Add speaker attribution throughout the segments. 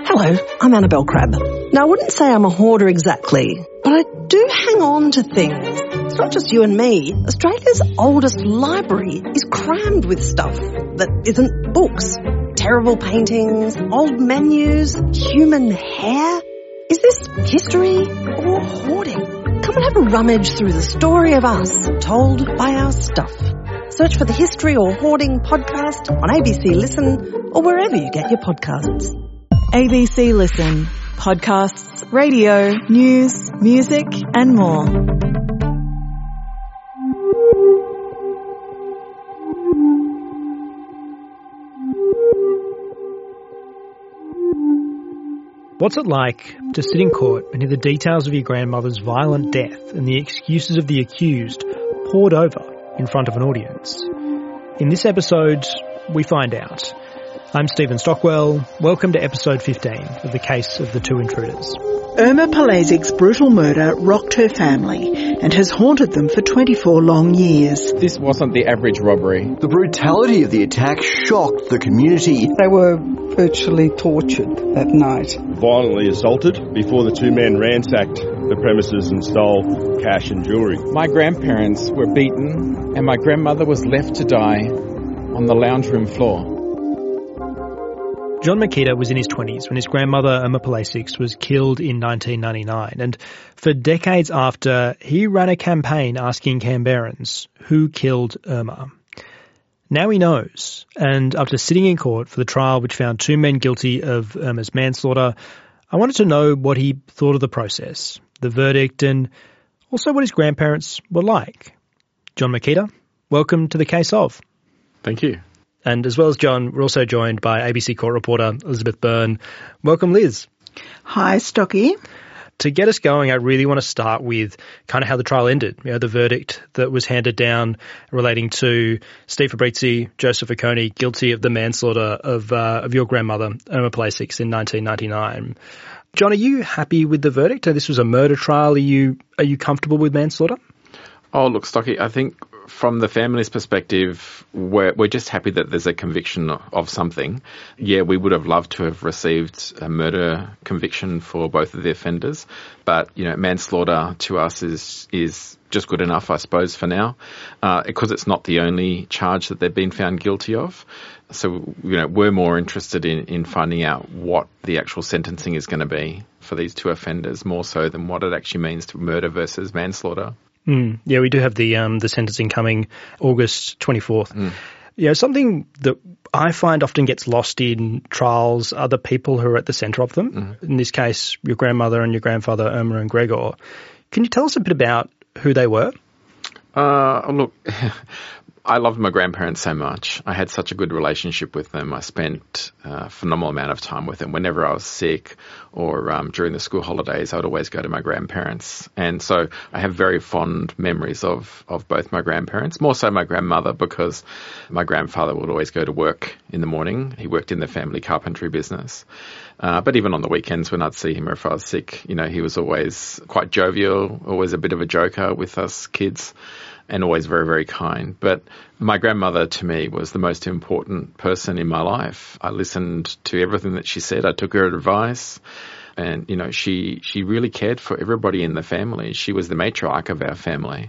Speaker 1: Hello, I'm Annabelle Crabb. Now, I wouldn't say I'm a hoarder exactly, but I do hang on to things. It's not just you and me. Australia's oldest library is crammed with stuff that isn't books. Terrible paintings, old menus, human hair. Is this history or hoarding? Come and have a rummage through the story of us, told by our stuff. Search for the History or Hoarding podcast on ABC Listen or wherever you get your podcasts.
Speaker 2: ABC Listen. Podcasts, radio, news, music and more.
Speaker 3: What's it like to sit in court and hear the details of your grandmother's violent death and the excuses of the accused poured over in front of an audience? In this episode, we find out. I'm Stephen Stockwell. Welcome to episode 15 of The Case of the Two Intruders.
Speaker 4: Irma Palazic's brutal murder rocked her family and has haunted them for 24 long years.
Speaker 5: This wasn't the average robbery.
Speaker 6: The brutality of the attack shocked the community.
Speaker 7: They were virtually tortured that night.
Speaker 8: Violently assaulted before the two men ransacked the premises and stole cash and jewellery.
Speaker 5: My grandparents were beaten and my grandmother was left to die on the lounge room floor.
Speaker 3: John Makita was in his 20s when his grandmother, Irma Palacic, was killed in 1999. And for decades after, he ran a campaign asking Canberrans who killed Irma. Now he knows. And after sitting in court for the trial which found two men guilty of Irma's manslaughter, I wanted to know what he thought of the process, the verdict, and also what his grandparents were like. John Makita, welcome to The Case of.
Speaker 5: Thank you.
Speaker 3: And as well as John, we're also joined by ABC court reporter Elizabeth Byrne. Welcome, Liz.
Speaker 4: Hi, Stocky.
Speaker 3: To get us going, I really want to start with kind of how the trial ended, the verdict that was handed down relating to Steve Fabrizi, Joseph Oconee, guilty of the manslaughter of your grandmother, Irma Palacic, in 1999. John, are you happy with the verdict? This was a murder trial. Are you comfortable with manslaughter?
Speaker 5: Oh, look, Stocky, I think from the family's perspective, we're just happy that there's a conviction of something. Yeah, we would have loved to have received a murder conviction for both of the offenders, but manslaughter to us is just good enough, I suppose, for now, because it's not the only charge that they've been found guilty of. So, we're more interested in finding out what the actual sentencing is going to be for these two offenders, more so than what it actually means to murder versus manslaughter.
Speaker 3: Yeah, we do have the sentencing coming August 24th. Something that I find often gets lost in trials are the people who are at the centre of them. In this case, your grandmother and your grandfather, Irma and Gregor. Can you tell us a bit about who they were?
Speaker 5: Look, I loved my grandparents so much. I had such a good relationship with them. I spent a phenomenal amount of time with them. Whenever I was sick or during the school holidays, I would always go to my grandparents. And so I have very fond memories of both my grandparents, more so my grandmother, because my grandfather would always go to work in the morning. He worked in the family carpentry business. But even on the weekends when I'd see him or if I was sick, he was always quite jovial, always a bit of a joker with us kids, and always very, very kind. But my grandmother, to me, was the most important person in my life. I listened to everything that she said. I took her advice. And, she really cared for everybody in the family. She was the matriarch of our family.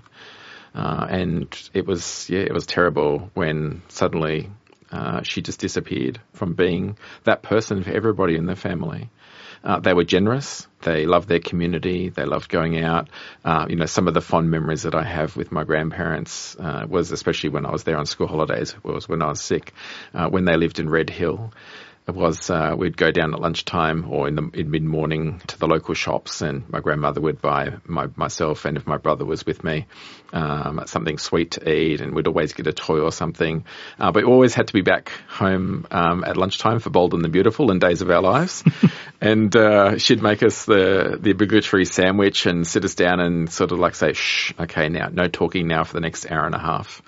Speaker 5: And it was terrible when suddenly she just disappeared from being that person for everybody in the family. They were generous. They loved their community. They loved going out. Some of the fond memories that I have with my grandparents was, especially when I was there on school holidays, was when I was sick, when they lived in Red Hill. It was we'd go down at lunchtime or in mid-morning to the local shops, and my grandmother would buy myself, and if my brother was with me, something sweet to eat, and we'd always get a toy or something. But we always had to be back home at lunchtime for Bold and the Beautiful and Days of Our Lives. And she'd make us the obligatory sandwich and sit us down and sort of like say, shh, okay, now, no talking now for the next hour and a half.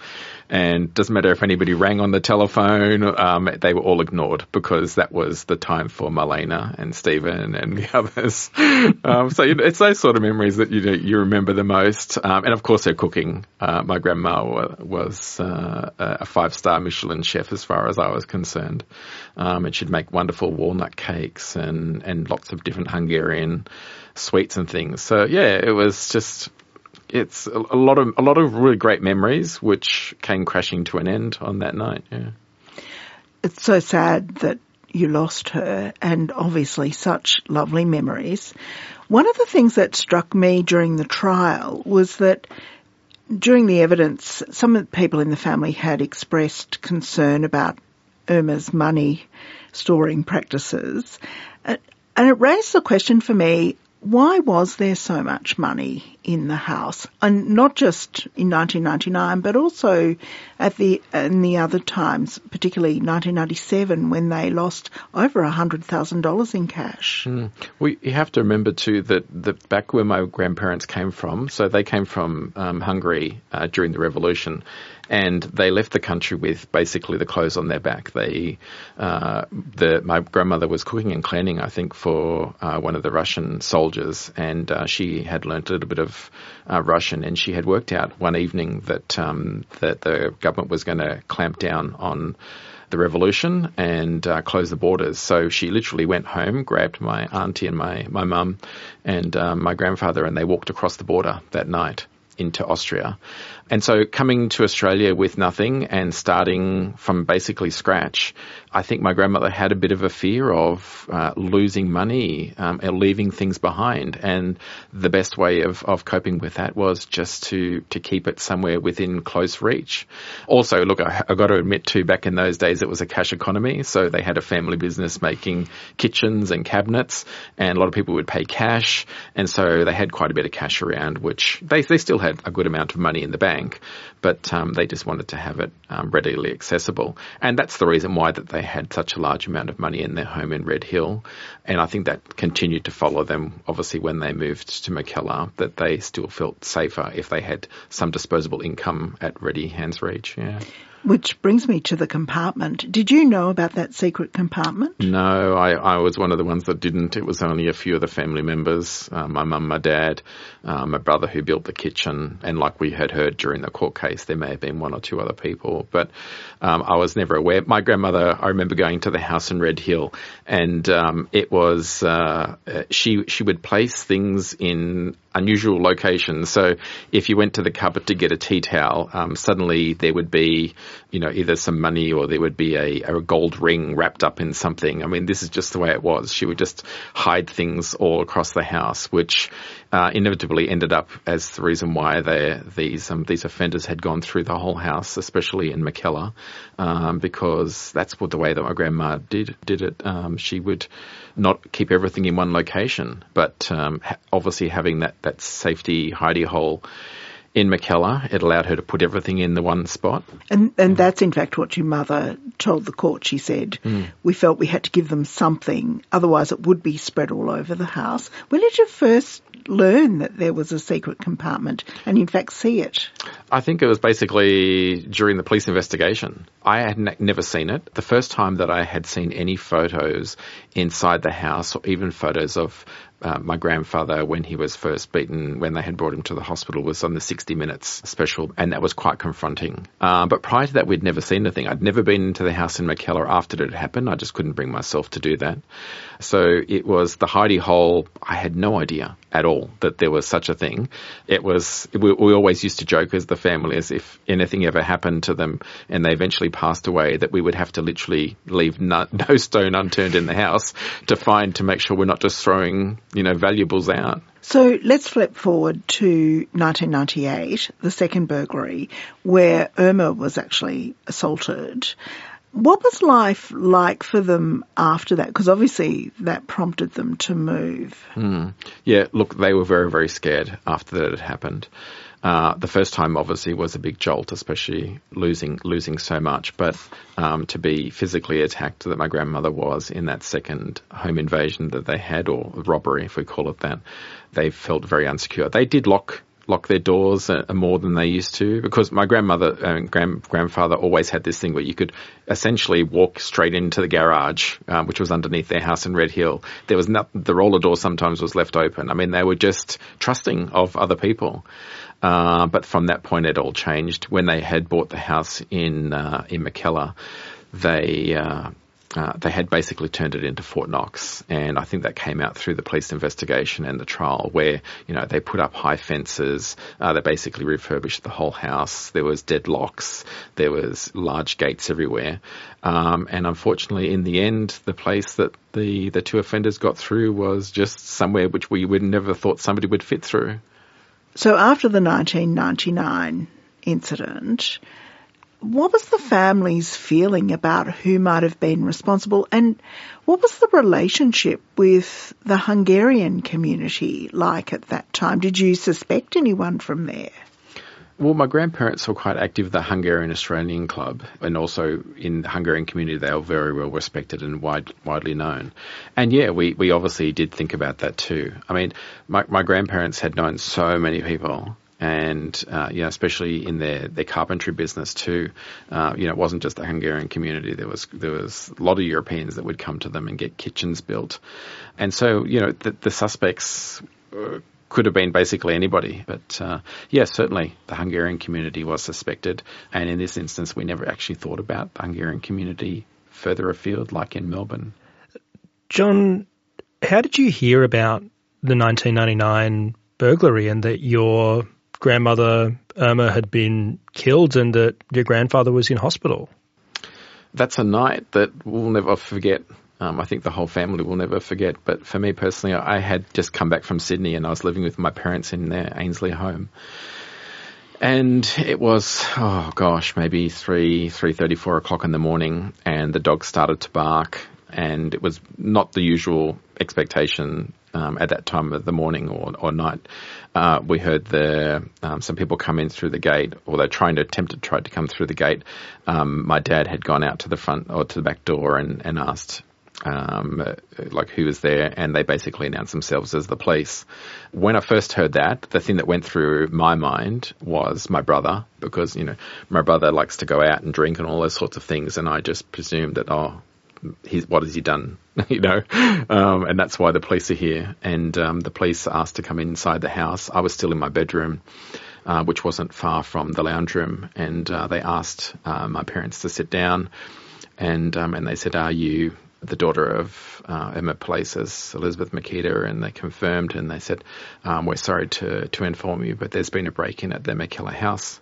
Speaker 5: And doesn't matter if anybody rang on the telephone, they were all ignored because that was the time for Marlena and Stephen and the others. So it's those sort of memories that you remember the most. And of course, her cooking. My grandma was a 5-star Michelin chef as far as I was concerned. And she'd make wonderful walnut cakes and lots of different Hungarian sweets and things. So yeah, it was just, it's a lot of really great memories which came crashing to an end on that night. Yeah.
Speaker 4: It's so sad that you lost her, and obviously such lovely memories. One of the things that struck me during the trial was that during the evidence, some of the people in the family had expressed concern about Irma's money storing practices. And it raised the question for me, why was there so much money in the house? And not just in 1999, but also in the other times, particularly 1997, when they lost over $100,000 in cash.
Speaker 5: Well, you have to remember too that back where my grandparents came from, so they came from Hungary during the revolution, and they left the country with basically the clothes on their back. My grandmother was cooking and cleaning, I think, for one of the Russian soldiers, and she had learnt a little bit of Russian, and she had worked out one evening that the government was going to clamp down on the revolution and close the borders. So she literally went home, grabbed my auntie and my mum and my grandfather, and they walked across the border that night into Austria. And so coming to Australia with nothing and starting from basically scratch, I think my grandmother had a bit of a fear of losing money and leaving things behind. And the best way of coping with that was just to keep it somewhere within close reach. Also, look, I got to admit too, back in those days, it was a cash economy. So they had a family business making kitchens and cabinets, and a lot of people would pay cash. And so they had quite a bit of cash around, which they still had a good amount of money in the bank. But they just wanted to have it readily accessible. And that's the reason why that they had such a large amount of money in their home in Red Hill. And I think that continued to follow them, obviously, when they moved to Mackellar, that they still felt safer if they had some disposable income at ready hand's reach. Yeah.
Speaker 4: Which brings me to the compartment. Did you know about that secret compartment?
Speaker 5: No, I was one of the ones that didn't. It was only a few of the family members, my mum, my dad, my brother who built the kitchen, and like we had heard during the court case, there may have been one or two other people, but I was never aware. My grandmother, I remember going to the house in Red Hill, and it was she would place things in unusual locations. So if you went to the cupboard to get a tea towel, suddenly there would be, either some money or there would be a gold ring wrapped up in something. I mean, this is just the way it was. She would just hide things all across the house, which inevitably ended up as the reason why these offenders had gone through the whole house, especially in Mackellar, because that's the way that my grandma did it. She would not keep everything in one location, but obviously having that safety hidey hole in Mackellar, it allowed her to put everything in the one spot.
Speaker 4: And that's in fact what your mother told the court. She said, we felt we had to give them something, otherwise it would be spread all over the house. When did you first learn that there was a secret compartment and in fact see it?
Speaker 5: I think it was basically during the police investigation. I had never seen it. The first time that I had seen any photos inside the house, or even photos of my grandfather when he was first beaten, when they had brought him to the hospital, was on the 60 Minutes special, and that was quite confronting. But prior to that, we'd never seen anything. I'd never been into the house in Mackellar after it had happened. I just couldn't bring myself to do that. So it was the hidey hole. I had no idea at all that there was such a thing. It was, we always used to joke as the family, as if anything ever happened to them and they eventually passed away, that we would have to literally leave no stone unturned in the house to make sure we're not just throwing, valuables out.
Speaker 4: So let's flip forward to 1998, the second burglary, where Irma was actually assaulted. What was life like for them after that? Because obviously that prompted them to move.
Speaker 5: Yeah, look, they were very, very scared after that had happened. The first time obviously was a big jolt, especially losing so much. But to be physically attacked that my grandmother was in that second home invasion that they had, or robbery if we call it that, they felt very insecure. They did lock lock their doors more than they used to, because my grandmother and grandfather always had this thing where you could essentially walk straight into the garage, which was underneath their house in Red Hill. There was the roller door sometimes was left open. I mean, they were just trusting of other people. But from that point, it all changed. When they had bought the house in Mackellar, they had basically turned it into Fort Knox, and I think that came out through the police investigation and the trial, where, they put up high fences, they basically refurbished the whole house, there was deadlocks, there was large gates everywhere, and unfortunately in the end the place that the two offenders got through was just somewhere which we would never thought somebody would fit through.
Speaker 4: So after the 1999 incident, what was the family's feeling about who might have been responsible, and what was the relationship with the Hungarian community like at that time? Did you suspect anyone from there?
Speaker 5: Well, my grandparents were quite active in the Hungarian Australian Club, and also in the Hungarian community they were very well respected and widely known. And yeah, we obviously did think about that too. I mean, my grandparents had known so many people, and especially in their carpentry business too. It wasn't just the Hungarian community. There was a lot of Europeans that would come to them and get kitchens built, and so the suspects could have been basically anybody. But certainly the Hungarian community was suspected, and in this instance, we never actually thought about the Hungarian community further afield, like in Melbourne.
Speaker 3: John, how did you hear about the 1999 burglary and that your grandmother Irma had been killed and that your grandfather was in hospital?
Speaker 5: That's a night that we'll never forget. I think the whole family will never forget. But for me personally, I had just come back from Sydney and I was living with my parents in their Ainslie home. And it was, maybe 3:30, 4 o'clock in the morning, and the dog started to bark, and it was not the usual expectation at that time of the morning or night. We heard some people come in through the gate, or they tried to come through the gate. My dad had gone out to the front or to the back door and asked who was there, and they basically announced themselves as the police. When I first heard that, the thing that went through my mind was my brother, because my brother likes to go out and drink and all those sorts of things, and I just presumed that what has he done? And that's why the police are here. And the police asked to come inside the house. I was still in my bedroom, which wasn't far from the lounge room, and they asked my parents to sit down, and they said, "Are you the daughter of Irma Palacios, Elizabeth Makita?" And they confirmed, and they said, "We're sorry to inform you, but there's been a break-in at the Mackellar house.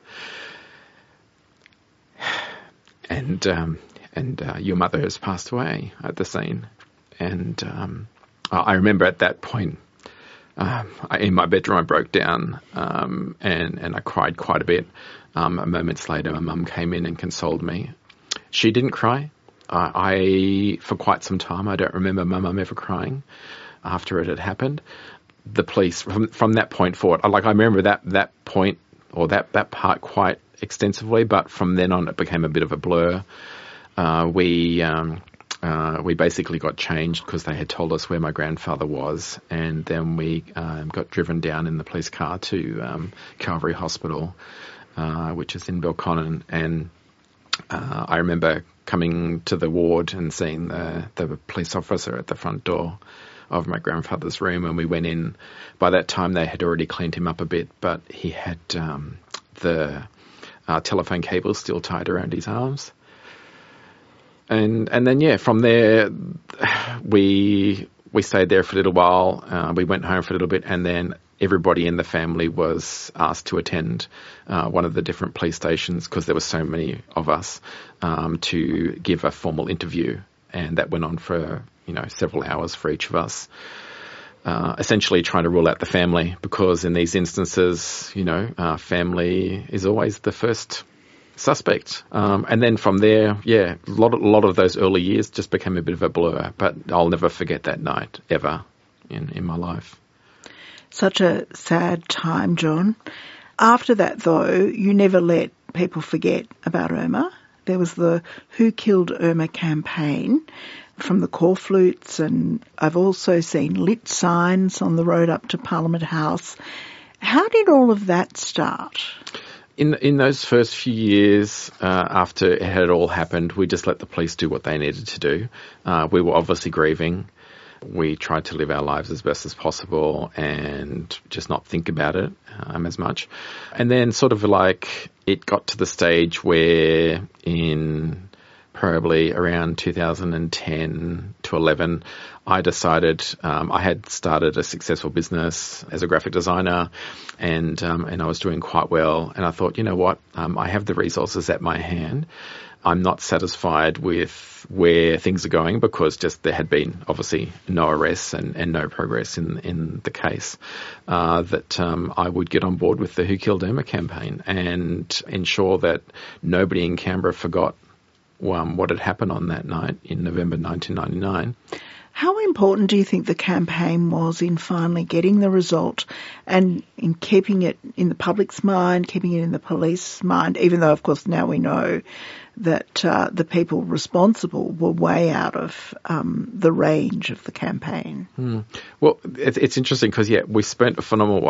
Speaker 5: And your mother has passed away at the scene." And I remember at that point, in my bedroom, I broke down and I cried quite a bit. Moments later, my mum came in and consoled me. She didn't cry. For quite some time, I don't remember my mum ever crying after it had happened. The police, from that point forward, I remember that point or that part quite extensively, but from then on, it became a bit of a blur. We basically got changed because they had told us where my grandfather was, and then we got driven down in the police car to Calvary Hospital, which is in Belconnen. And I remember coming to the ward and seeing the police officer at the front door of my grandfather's room. When we went in, by that time they had already cleaned him up a bit, but he had the telephone cable still tied around his arms. And then, from there, we stayed there for a little while. We went home for a little bit, and then everybody in the family was asked to attend one of the different police stations, because there were so many of us, to give a formal interview. And that went on for, several hours for each of us, essentially trying to rule out the family, because in these instances, family is always the first suspect. And then from there, a lot of those early years just became a bit of a blur, but I'll never forget that night ever in my life.
Speaker 4: Such a sad time, John. After that, though, you never let people forget about Irma. There was the Who Killed Irma campaign from the corflutes, and I've also seen lit signs on the road up to Parliament House. How did all of that start?
Speaker 5: In those first few years after it had all happened, we just let the police do what they needed to do. We were obviously grieving. We tried to live our lives as best as possible and just not think about it as much. And then sort of like it got to the stage where in probably around 2010 to 11, I decided I had started a successful business as a graphic designer, and I was doing quite well. And I thought, you know what, I have the resources at my hand. I'm not satisfied with where things are going because just there had been obviously no arrests and no progress in the case, that I would get on board with the Who Killed Irma campaign and ensure that nobody in Canberra forgot what had happened on that night in November 1999.
Speaker 4: How important do you think the campaign was in finally getting the result and in keeping it in the public's mind, keeping it in the police's mind, even though, of course, now we know that the people responsible were way out of the range of the campaign?
Speaker 5: Well, it's interesting because, I spent a phenomenal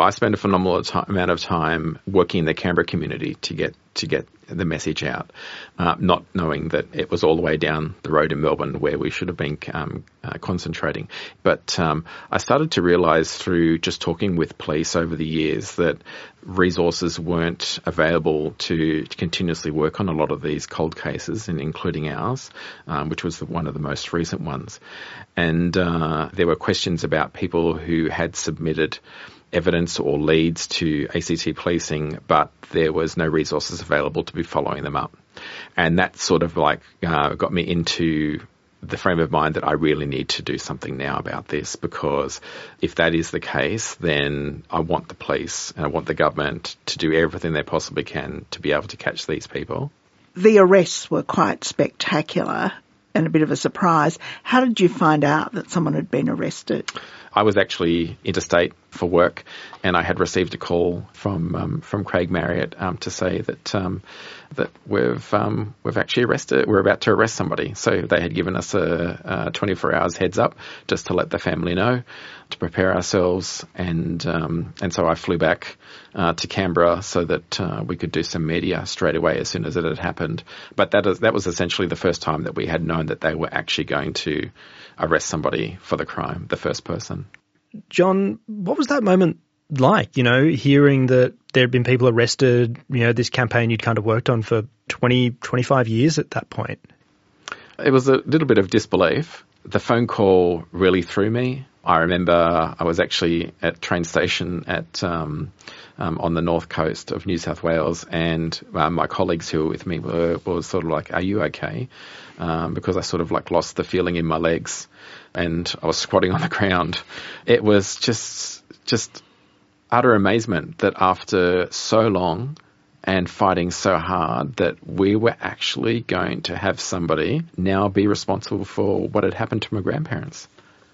Speaker 5: amount of time working in the Canberra community to get the message out, not knowing that it was all the way down the road in Melbourne where we should have been concentrating. But I started to realise through just talking with police over the years that resources weren't available to continuously work on a lot of these cold cases, and including ours, which was one of the most recent ones. And there were questions about people who had submitted evidence or leads to ACT policing, but there was no resources available to be following them up. And that sort of got me into the frame of mind that I really need to do something now about this, because if that is the case, then I want the police and I want the government to do everything they possibly can to be able to catch these people.
Speaker 4: The arrests were quite spectacular and a bit of a surprise. How did you find out that someone had been arrested?
Speaker 5: I was actually interstate for work, and I had received a call from Craig Marriott to say that we've actually arrested. We're about to arrest somebody. So they had given us a 24 hours heads up just to let the family know, to prepare ourselves, and so I flew back to Canberra so that we could do some media straight away as soon as it had happened. But that was essentially the first time that we had known that they were actually going to arrest somebody for the crime, the first person.
Speaker 3: John, what was that moment like, hearing that there had been people arrested, this campaign you'd kind of worked on for 20, 25 years at that point?
Speaker 5: It was a little bit of disbelief. The phone call really threw me. I remember I was actually at train station on the north coast of New South Wales, and my colleagues who were with me were sort of like, "Are you okay?" Because I sort of lost the feeling in my legs, and I was squatting on the ground. It was just utter amazement that after so long and fighting so hard that we were actually going to have somebody now be responsible for what had happened to my grandparents.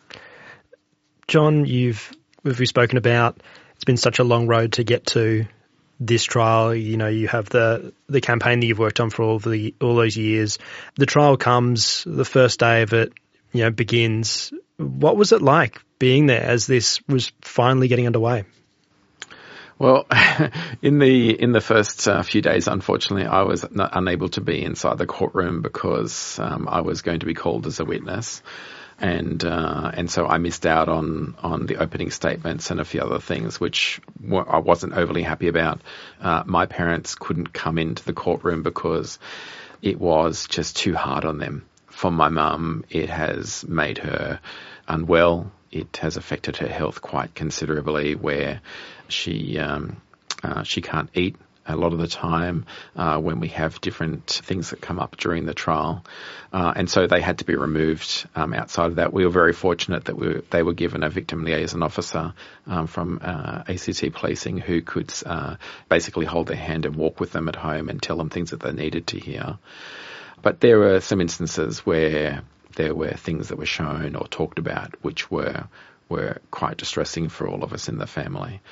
Speaker 3: John, we've spoken about, it's been such a long road to get to this trial. You have the campaign that you've worked on for all those years. The trial comes, the first day of it, begins. What was it like being there as this was finally getting underway?
Speaker 5: Well, in the first few days, unfortunately, I was unable to be inside the courtroom because I was going to be called as a witness. And so I missed out on the opening statements and a few other things, which I wasn't overly happy about. My parents couldn't come into the courtroom because it was just too hard on them. For my mum, it has made her unwell. It has affected her health quite considerably, where she can't eat a lot of the time when we have different things that come up during the trial. And so they had to be removed. Outside of that, we were very fortunate that they were given a victim liaison officer from ACT Policing who could basically hold their hand and walk with them at home and tell them things that they needed to hear. But there were some instances where there were things that were shown or talked about which were quite distressing for all of us in the family.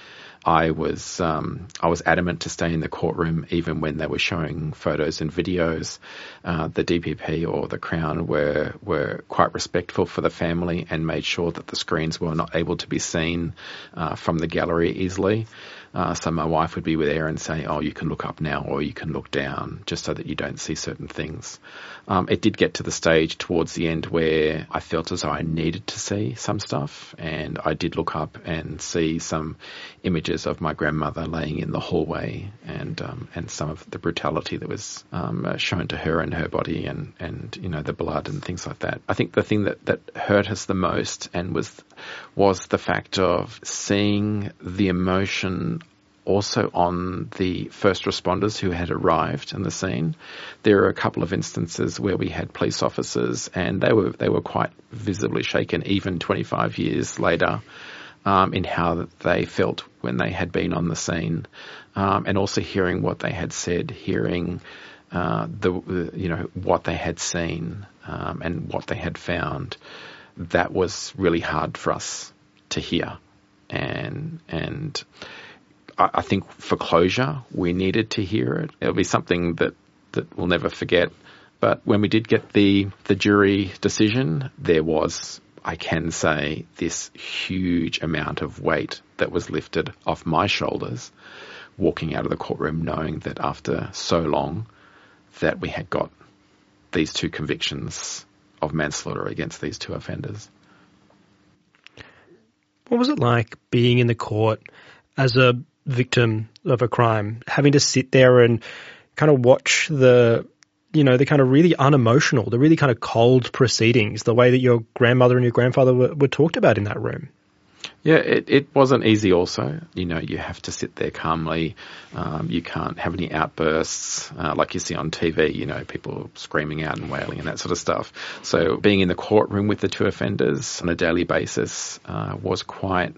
Speaker 5: I was adamant to stay in the courtroom even when they were showing photos and videos. The DPP or the Crown were quite respectful for the family and made sure that the screens were not able to be seen from the gallery easily. So my wife would be there and say, oh, you can look up now or you can look down, just so that you don't see certain things. It did get to the stage towards the end where I felt as though I needed to see some stuff, and I did look up and see some images of my grandmother laying in the hallway and some of the brutality that was shown to her and her body and the blood and things like that. I think the thing that hurt us the most and was the fact of seeing the emotion also on the first responders who had arrived in the scene. There are a couple of instances where we had police officers and they were quite visibly shaken even 25 years later in how they felt when they had been on the scene, and also hearing what they had said, hearing what they had seen and what they had found. That was really hard for us to hear, and I think for closure, we needed to hear it. It'll be something that we'll never forget. But when we did get the jury decision, there was, I can say, this huge amount of weight that was lifted off my shoulders, walking out of the courtroom knowing that after so long that we had got these two convictions of manslaughter against these two offenders.
Speaker 3: What was it like being in the court as a victim of a crime, having to sit there and kind of watch the kind of really unemotional, the really kind of cold proceedings, the way that your grandmother and your grandfather were talked about in that room?
Speaker 5: Yeah, it wasn't easy also. You have to sit there calmly. You can't have any outbursts like you see on TV, people screaming out and wailing and that sort of stuff. So being in the courtroom with the two offenders on a daily basis was quite...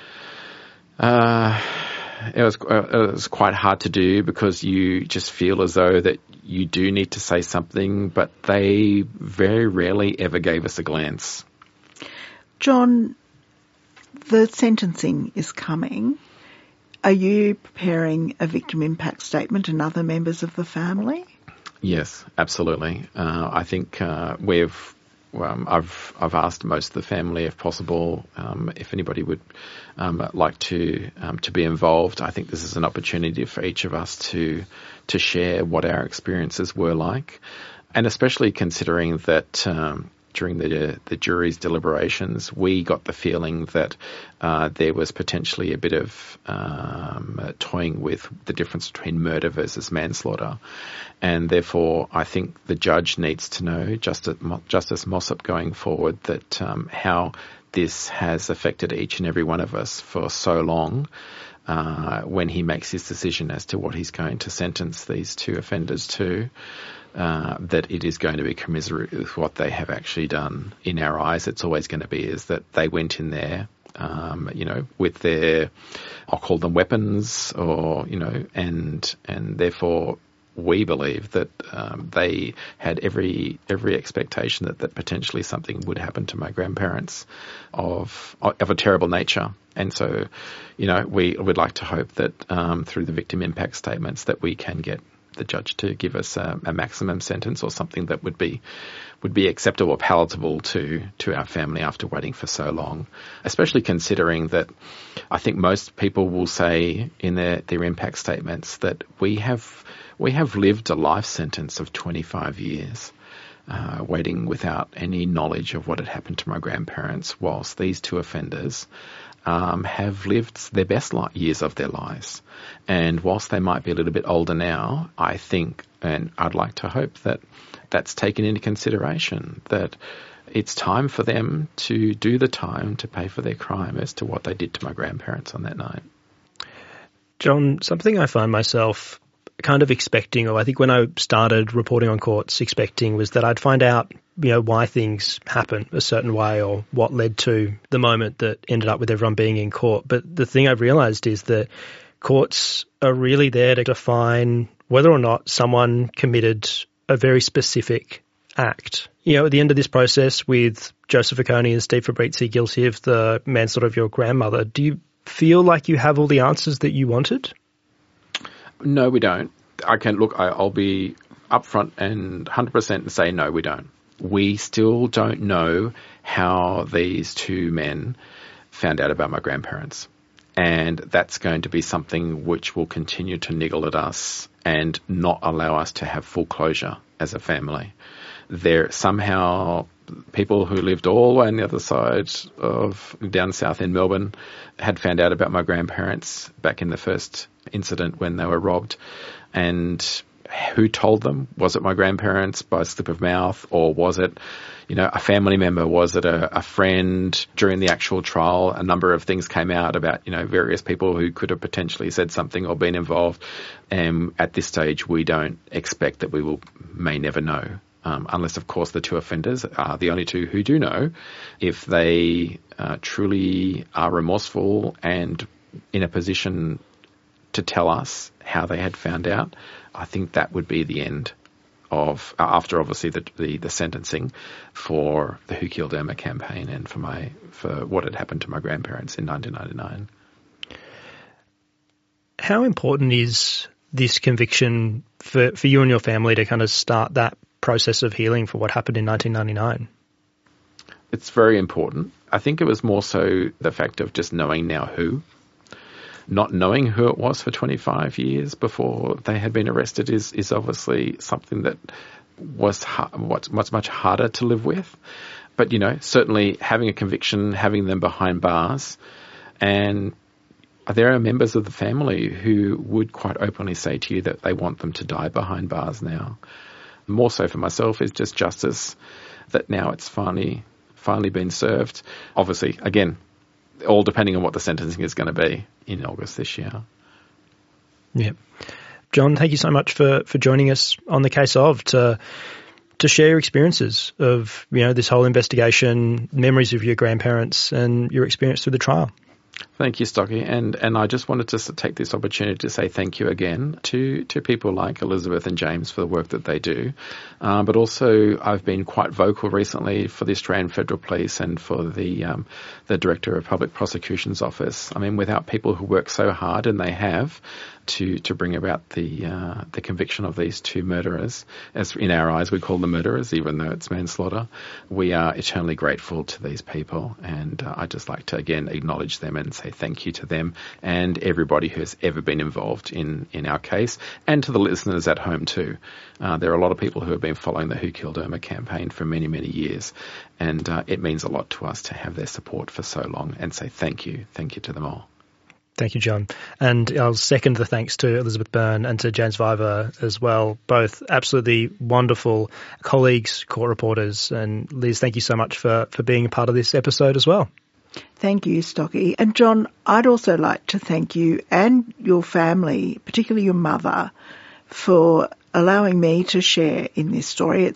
Speaker 5: It was quite hard to do because you just feel as though that you do need to say something, but they very rarely ever gave us a glance.
Speaker 4: John, the sentencing is coming. Are you preparing a victim impact statement and other members of the family?
Speaker 5: Yes, absolutely. I think I've asked most of the family, if possible, if anybody would like to be involved. I think this is an opportunity for each of us to share what our experiences were like, and especially considering that during the jury's deliberations, we got the feeling that there was potentially a bit of toying with the difference between murder versus manslaughter. And therefore, I think the judge needs to know, Justice Mossop going forward, that how this has affected each and every one of us for so long when he makes his decision as to what he's going to sentence these two offenders to. That it is going to be commiserate with what they have actually done. In our eyes, it's always going to be is that they went in there, with their, I'll call them weapons, or, and therefore we believe that they had every expectation that potentially something would happen to my grandparents of a terrible nature. And so, we would like to hope that through the victim impact statements that we can get the judge to give us a maximum sentence or something that would be acceptable or palatable to our family after waiting for so long, especially considering that I think most people will say in their impact statements that we have lived a life sentence of 25 years waiting without any knowledge of what had happened to my grandparents, whilst these two offenders have lived their best years of their lives. And whilst they might be a little bit older now, I think, and I'd like to hope that that's taken into consideration, that it's time for them to do the time to pay for their crime as to what they did to my grandparents on that night.
Speaker 3: John, something I find myself kind of expecting, or I think when I started reporting on courts expecting, was that I'd find out, why things happen a certain way or what led to the moment that ended up with everyone being in court. But the thing I've realised is that courts are really there to define whether or not someone committed a very specific act. At the end of this process with Joseph Oconee and Steve Fabrizi guilty of the manslaughter of your grandmother, do you feel like you have all the answers that you wanted?
Speaker 5: No, we don't. I'll be upfront and 100% and say no, we don't. We still don't know how these two men found out about my grandparents. And that's going to be something which will continue to niggle at us and not allow us to have full closure as a family. There somehow people who lived all the way on the other side of down south in Melbourne had found out about my grandparents back in the first incident when they were robbed. And who told them? Was it my grandparents by slip of mouth, or was it, a family member? Was it a friend? During the actual trial, a number of things came out about, various people who could have potentially said something or been involved. And at this stage, we don't expect that we may never know. Unless, of course, the two offenders are the only two who do know. If they truly are remorseful and in a position to tell us how they had found out, I think that would be the end of, after obviously the sentencing for the Who Killed Irma campaign and for what had happened to my grandparents in 1999.
Speaker 3: How important is this conviction for you and your family to kind of start that process of healing for what happened in 1999?
Speaker 5: It's very important. I think it was more so the fact of just knowing now who. Not knowing who it was for 25 years before they had been arrested is obviously something that was much harder to live with. But, certainly having a conviction, having them behind bars, and there are members of the family who would quite openly say to you that they want them to die behind bars now. More so for myself is just justice, that now it's finally been served. Obviously, again, all depending on what the sentencing is going to be in August this year.
Speaker 3: Yeah. John, thank you so much for joining us on The Case Of to share your experiences of, this whole investigation, memories of your grandparents and your experience through the trial.
Speaker 5: Thank you, Stocky. And I just wanted to take this opportunity to say thank you again to people like Elizabeth and James for the work that they do. But also I've been quite vocal recently for the Australian Federal Police and for the Director of Public Prosecution's Office. I mean, without people who work so hard, and they have, to bring about the conviction of these two murderers, as in our eyes we call them murderers, even though it's manslaughter, we are eternally grateful to these people. And I'd just like to again acknowledge them and say thank you to them and everybody who has ever been involved in our case, and to the listeners at home too. There are a lot of people who have been following the Who Killed Irma campaign for many, many years, and it means a lot to us to have their support for so long, and say thank you to them all.
Speaker 3: Thank you, John. And I'll second the thanks to Elizabeth Byrne and to James Viver as well. Both absolutely wonderful colleagues, court reporters. And Liz, thank you so much for being a part of this episode as well.
Speaker 4: Thank you, Stocky. And John, I'd also like to thank you and your family, particularly your mother, for allowing me to share in this story.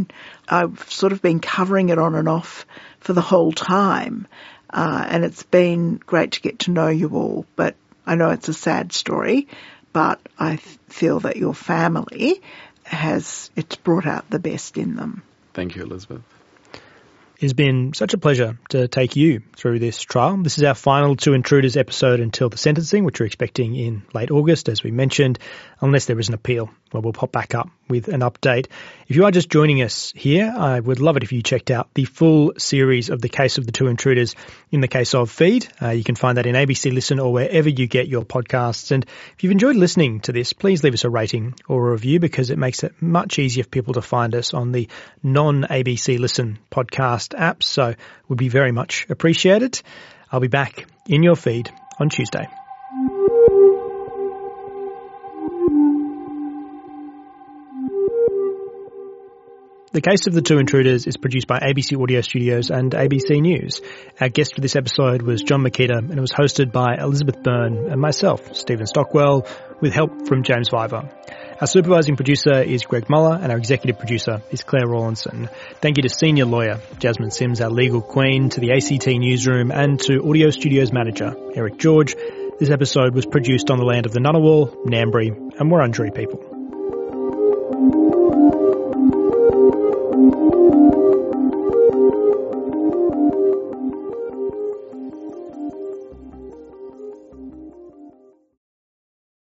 Speaker 4: I've sort of been covering it on and off for the whole time. And it's been great to get to know you all. But I know it's a sad story, but I feel that your family it's brought out the best in them.
Speaker 5: Thank you, Elizabeth.
Speaker 3: It's been such a pleasure to take you through this trial. This is our final Two Intruders episode until the sentencing, which we're expecting in late August, as we mentioned, unless there is an appeal. Well, we'll pop back up with an update. If you are just joining us here, I would love it if you checked out the full series of The Case of the Two Intruders in the Case Of feed. You can find that in ABC Listen or wherever you get your podcasts. And if you've enjoyed listening to this, please leave us a rating or a review, because it makes it much easier for people to find us on the non-ABC Listen podcast apps. So would be very much appreciated. I'll be back in your feed on Tuesday. The Case of the Two Intruders is produced by ABC Audio Studios and ABC News. Our guest for this episode was John Makita, and it was hosted by Elizabeth Byrne and myself, Stephen Stockwell, with help from James Viver. Our supervising producer is Greg Muller, and our executive producer is Claire Rawlinson. Thank you to senior lawyer Jasmine Sims, our legal queen, to the ACT newsroom, and to Audio Studios manager Eric George. This episode was produced on the land of the Ngunnawal, Ngambri and Wurundjeri people.